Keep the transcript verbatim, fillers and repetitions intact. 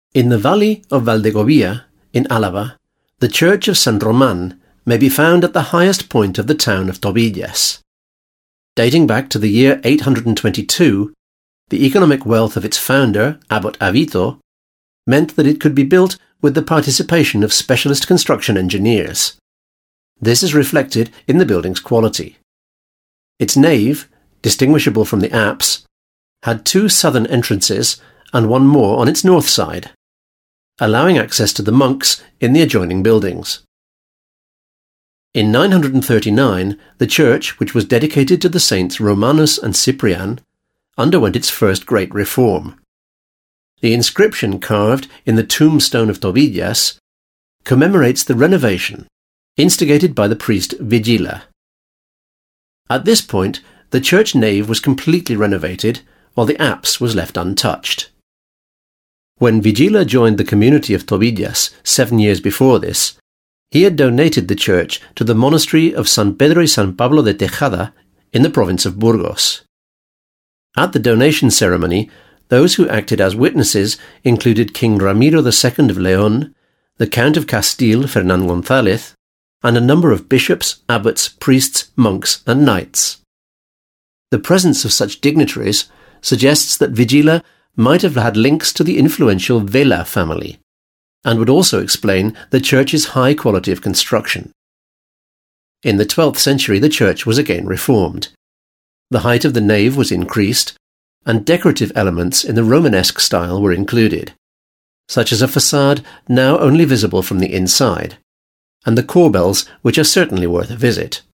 In the valley of Valdegovia, in Álava, the church of San Román may be found at the highest point of the town of Tobillas. Dating back to the year eight hundred twenty-two, the economic wealth of its founder, Abbot Avito, meant that it could be built with the participation of specialist construction engineers. This is reflected in the building's quality. Its nave, distinguishable from the apse, had two southern entrances and one more on its north side, allowing access to the monks in the adjoining buildings. In nine hundred thirty-nine, the church, which was dedicated to the saints Romanus and Cyprian, underwent its first great reform. The inscription carved in the tombstone of Tobillas commemorates the renovation, instigated by the priest Vigila. At this point, the church nave was completely renovated, while the apse was left untouched. When Vigila joined the community of Tobillas seven years before this, he had donated the church to the monastery of San Pedro y San Pablo de Tejada in the province of Burgos. At the donation ceremony, those who acted as witnesses included King Ramiro the Second of León, the Count of Castile Fernán González, and a number of bishops, abbots, priests, monks, and knights. The presence of such dignitaries suggests that Vigila might have had links to the influential Vela family, and would also explain the church's high quality of construction. In the twelfth century, the church was again reformed. The height of the nave was increased, and decorative elements in the Romanesque style were included, such as a facade now only visible from the inside, and the corbels, which are certainly worth a visit.